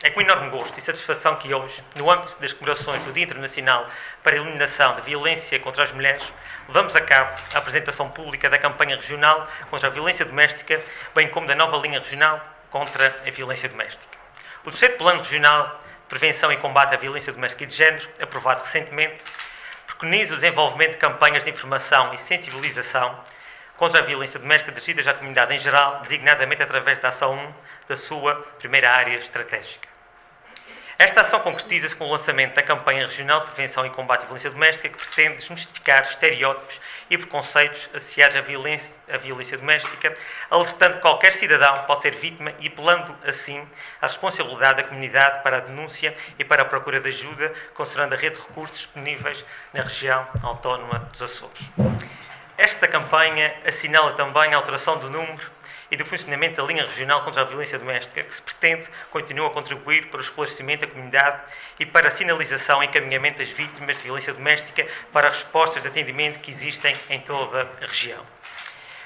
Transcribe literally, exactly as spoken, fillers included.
É com enorme gosto e satisfação que hoje, no âmbito das comemorações do Dia Internacional para a Eliminação da Violência contra as Mulheres, levamos a cabo a apresentação pública da campanha regional contra a violência doméstica, bem como da nova linha regional contra a violência doméstica. O terceiro Plano Regional de Prevenção e Combate à Violência Doméstica e de Género, aprovado recentemente, preconiza o desenvolvimento de campanhas de informação e sensibilização contra a violência doméstica dirigidas à comunidade em geral, designadamente através da ação um da sua primeira área estratégica. Esta ação concretiza-se com o lançamento da campanha regional de prevenção e combate à violência doméstica, que pretende desmistificar estereótipos e preconceitos associados à violência, à violência doméstica, alertando que qualquer cidadão pode ser vítima e apelando, assim, à responsabilidade da comunidade para a denúncia e para a procura de ajuda, considerando a rede de recursos disponíveis na região autónoma dos Açores. Esta campanha assinala também a alteração do número e do funcionamento da linha regional contra a violência doméstica, que se pretende continua a contribuir para o esclarecimento da comunidade e para a sinalização e encaminhamento das vítimas de violência doméstica para as respostas de atendimento que existem em toda a região.